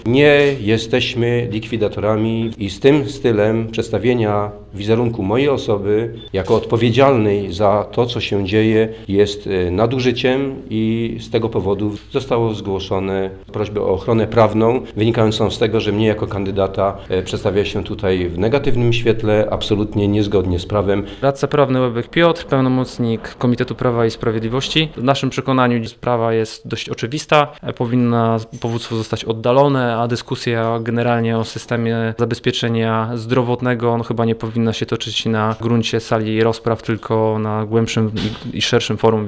Nie jesteśmy likwidatorami i z tym stylem przedstawienia wizerunku mojej osoby jako odpowiedzialnej za to, co się dzieje, jest nadużyciem i z tego powodu zostało zgłoszone prośby o ochronę prawną wynikającą z tego, że mnie jako kandydata przedstawia się tutaj w negatywnym świetle, absolutnie niezgodnie z prawem. Radca prawny Łebek Piotr, pełnomocnik Komitetu Prawa i Sprawiedliwości. W naszym przekonaniu sprawa jest dość oczywista. Powinno powództwo zostać oddalone, a dyskusja generalnie o systemie zabezpieczenia zdrowotnego chyba nie powinna się toczyć na gruncie sali rozpraw, tylko na głębszym i szerszym forum.